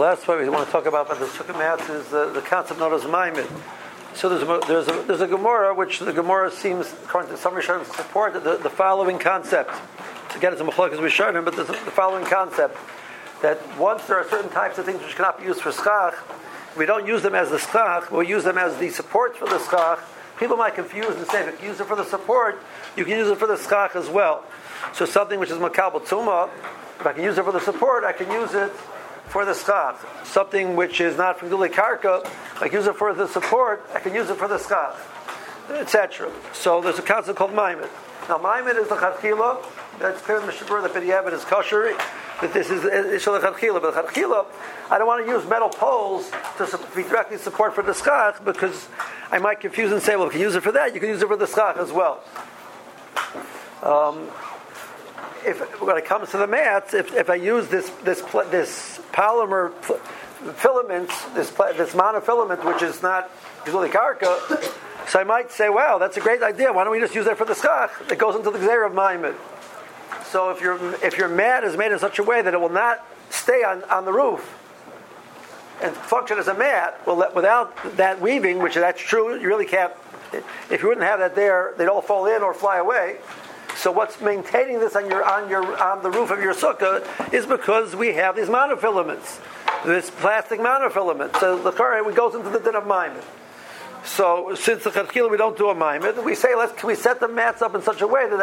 last point we want to talk about the sukkah mats is the concept known as maimed. So there's a Gemara, which the Gemara seems, according to some Rishonim, to support the following concept. Again, it's a machlokes Rishonim, but there's the following concept, that once there are certain types of things which cannot be used for schach, we don't use them as the schach, we use them as the supports for the schach. People might confuse and say, if you use it for the support, you can use it for the schach as well. So something which is makal b'tumah, if I can use it for the support, I can use it for the schach. Something which is not from Gulei Karka, I can use it for the support, I can use it for the schach, etc. So there's a concept called maimed. Now maimed is the chachila, that's clear in the Mishabur, that B'diavad is kosher, that this is the chachila. But the chachila, I don't want to use metal poles to be directly support for the schach, because I might confuse and say, well, if you use it for that, you can use it for the schach as well. When it comes to the mats, if I use this polymer filaments, this monofilament, which is not usually karka, so I might say, wow, that's a great idea. Why don't we just use that for the schach? It goes into the gzeira of maimed. So if your mat is made in such a way that it will not stay on the roof and function as a mat, well, without that weaving, which that's true, you really can't. If you wouldn't have that there, they'd all fall in or fly away. So what's maintaining this on the roof of your sukkah is because we have these monofilaments, this plastic monofilament. So the current goes into the din of maimed. So since the chachila we don't do a maimed, we say can we set the mats up in such a way that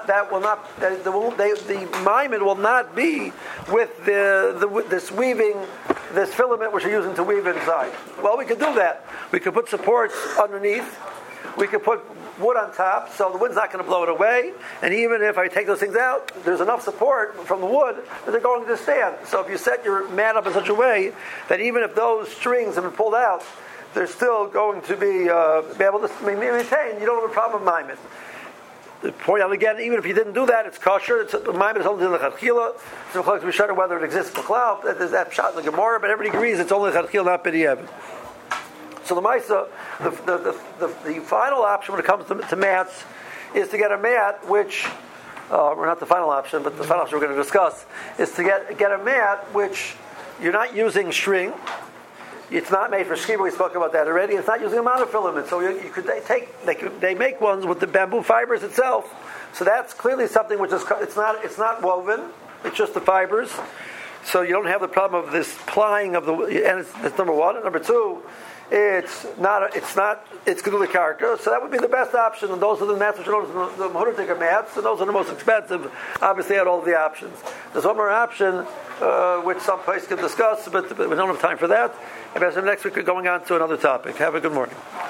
the maimed will not be with this weaving, this filament which you're using to weave inside. Well, we could do that. We could put supports underneath. We could put wood on top, so the wind's not going to blow it away. And even if I take those things out, there's enough support from the wood that they're going to stand. So if you set your mat up in such a way that even if those strings have been pulled out, they're still going to be able to maintain. You don't have a problem with maimed. To point out again, even if you didn't do that, it's kosher. Maimed is only in the chachila. So we're sure whether it exists in the cloud. There's that shot in the Gemara, but everybody agrees it's only chachila, not b'diavad. So the Maisa, the final option when it comes to mats is to get a mat which, or not the final option, but the final option we're going to discuss, is to get a mat which you're not using string. It's not made for skiba. We spoke about that already. It's not using a monofilament. So they make ones with the bamboo fibers itself. So that's clearly something which is it's not woven. It's just the fibers. So you don't have the problem of this plying of that's number one. And number two, it's Gedulei Karka, so that would be the best option, and those are the mats which are known as the Mahuratika mats, and those are the most expensive, obviously out of all the options. There's one more option, which some place can discuss, but we don't have time for that. And next week we're going on to another topic. Have a good morning.